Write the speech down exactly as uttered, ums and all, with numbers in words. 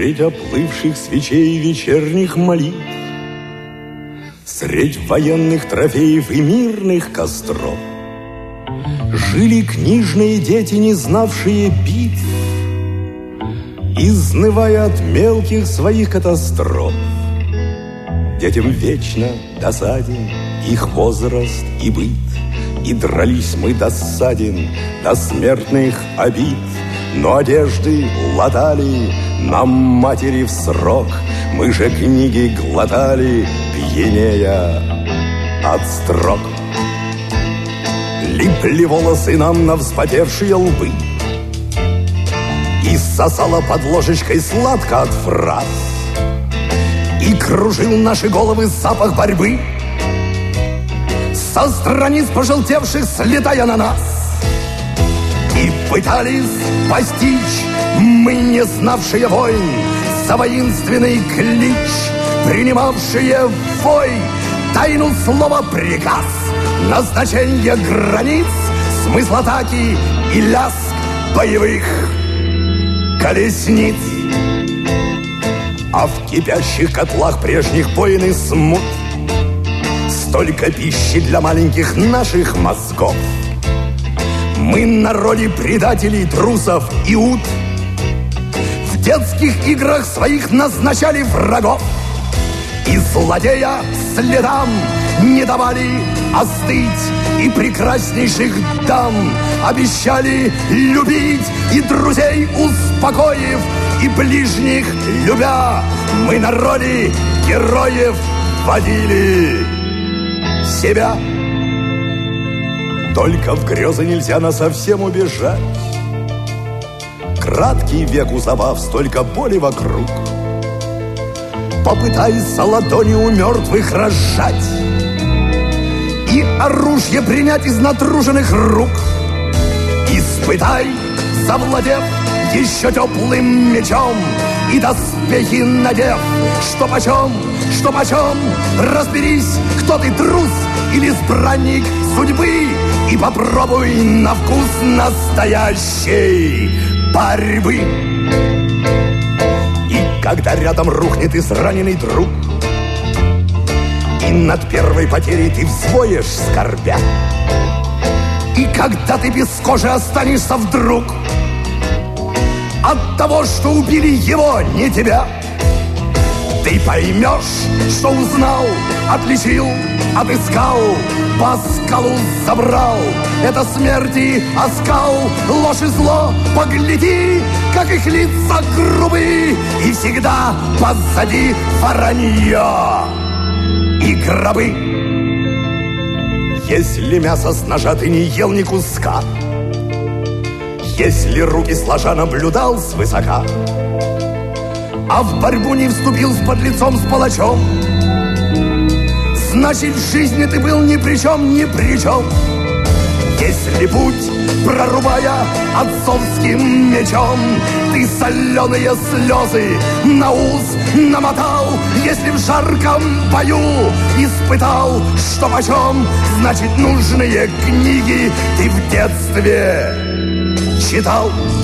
Средь оплывших свечей вечерних молитв, средь военных трофеев и мирных костров жили книжные дети, не знавшие битв, изнывая от мелких своих катастроф. Детям вечно досаден их возраст и быт, и дрались мы досаден до смертных обид. Но одежды латали нам матери в срок, мы же книги глотали, пьянея от строк. Липли волосы нам на вспотевшие лбы, и сосала под ложечкой сладко от фраз, и кружил наши головы запах борьбы, со страниц пожелтевших слетая на нас. И пытались постичь мы, не знавшие войн, за воинственный клич, принимавшие вой, тайну слова приказ, назначение границ, смысл атаки и лязг боевых колесниц. А в кипящих котлах прежних войн и смут столько пищи для маленьких наших мозгов. Мы на роли предателей, трусов и ут в детских играх своих назначали врагов, и злодея следам не давали остыть, и прекраснейших дам обещали любить, и друзей успокоив, и ближних любя, мы на роли героев водили себя. Только в грезы нельзя насовсем убежать. Краткий век у забав, столько боли вокруг. Попытайся ладони у мертвых разжать и оружие принять из натруженных рук. Испытай, завладев еще теплым мечом, и доспехи надев, что почем, что почем. Разберись, кто ты, трус или избранник судьбы, и попробуй на вкус настоящей борьбы. И когда рядом рухнет израненный друг, и над первой потерей ты взвоешь скорбя, и когда ты без кожи останешься вдруг от того, что убили его, не тебя, ты поймешь, что узнал, отличил, отыскал, по скалу забрал. Это смерти оскал, ложь и зло, погляди, как их лица грубые, и всегда позади воронье и гробы. Если мясо с ножа ты не ел ни куска, если руки сложа наблюдал свысока, а в борьбу не вступил с подлецом, с палачом, значит, в жизни ты был ни при чем, ни при чем. Если путь, прорубая отцовским мечом, ты соленые слезы на ус намотал, если в жарком бою испытал, что почем, значит, нужные книги ты в детстве читал.